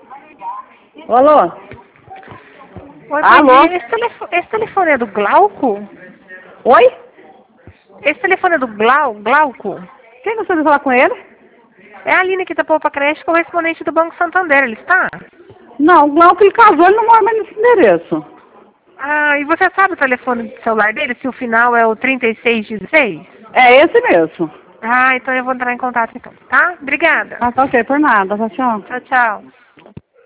Alô? Oi, Alô? esse telefone é do Glauco? Oi? Esse telefone é do Glauco? Quem gostaria de falar com ele? É a Aline aqui da Poupa Creche, correspondente do Banco Santander, ele está? Não, o Glauco ele casou, ele não mora mais nesse endereço. Ah, e você sabe o telefone do celular dele, se o final é o 3616? É esse mesmo. Ah, então eu vou entrar em contato então, tá? Obrigada. Ah, tá ok, por nada, tá, tchau. Tchau, tchau.